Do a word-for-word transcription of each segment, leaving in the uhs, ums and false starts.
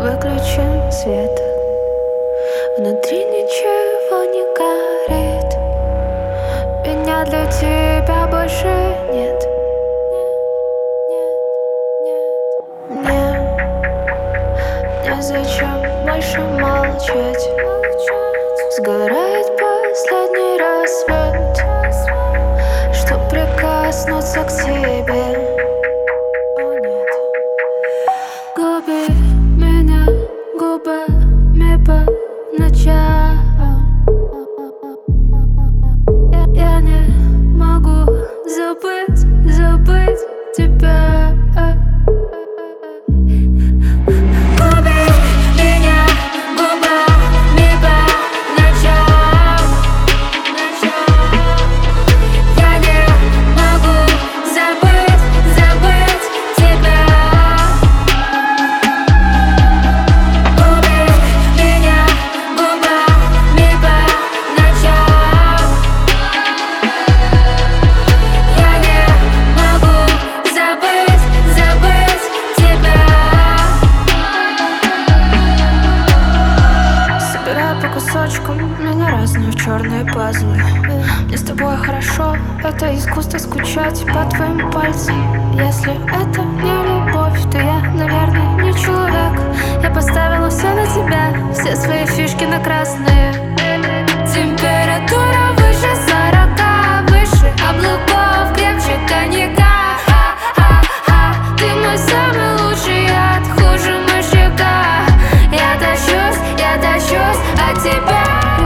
Выключен свет, внутри ничего не горит. Меня для тебя больше нет. Мне незачем больше молчать. Сгорает последний рассвет, чтоб прикоснуться к тебе. Губи меня губами по ночам. Я, я не могу забыть, забыть тебя. Губи меня губами по ночам. Я не могу забыть, забыть тебя. Меня разные черные пазлы. Мне с тобой хорошо, это искусство скучать по твоим пальцам. Если это не любовь, то я, наверное, не человек. Я поставила все на тебя, все свои фишки на красные. Температура выше сорока, выше облаков, крепче коньяка. Ха-ха-ха, ты мой самый лучший яд, хуже мышьяка. Я тащусь, я тащусь от тебя.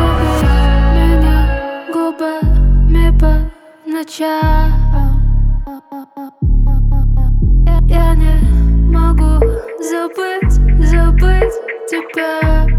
Губами по ночам. Я, я не могу забыть, забыть тебя.